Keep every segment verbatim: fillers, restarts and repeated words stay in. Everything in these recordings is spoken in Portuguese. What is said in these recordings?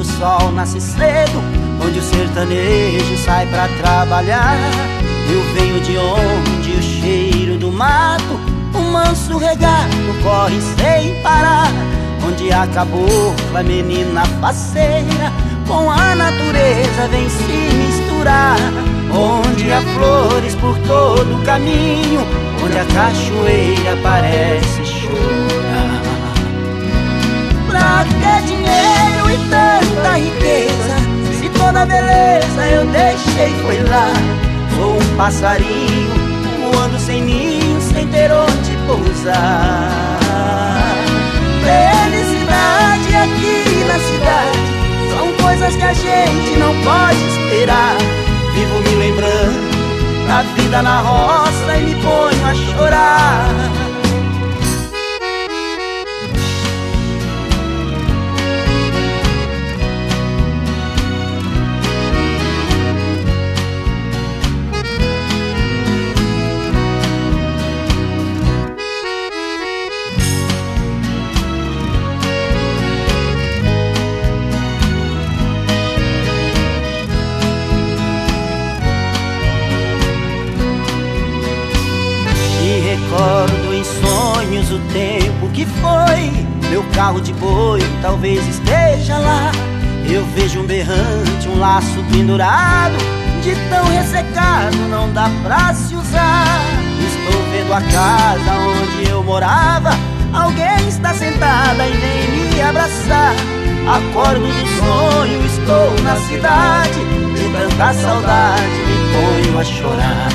sol nasce cedo, onde o sertanejo sai pra trabalhar. Eu venho de onde o cheiro do mato, o manso regato corre sem parar. Onde acabou a menina faceira, com a natureza vem se misturar. Onde há flores por todo o caminho, onde a cachoeira parece chorar. Pra que dinheiro e tanta riqueza, se toda beleza eu deixei foi lá? Sou um passarinho voando sem ninho, sem ter onde pousar. Felicidade aqui na cidade são coisas que a gente não pode esperar. Vivo me lembrando da vida na roça e me ponho a chorar. Recordo em sonhos o tempo que foi, meu carro de boi talvez esteja lá. Eu vejo um berrante, um laço pendurado, de tão ressecado não dá pra se usar. Estou vendo a casa onde eu morava, alguém está sentada e vem me abraçar. Acordo do sonho, estou na cidade, de tanta saudade me ponho a chorar.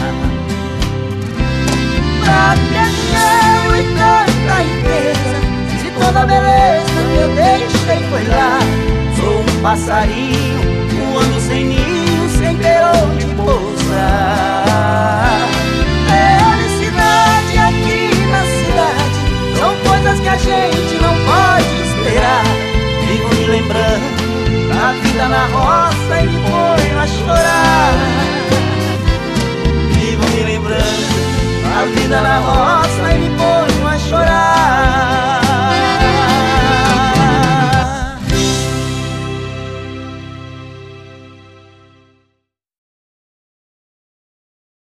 Pra que dinheiro e tanta riqueza, se toda beleza eu deixei foi lá? Sou um passarinho voando sem ninho, sem ter onde pousar. Felicidade aqui na cidade são coisas que a gente não pode esperar. Vivo me lembrando da vida na roça e me ponho a chorar. Vivo me lembrando a vida na roça e me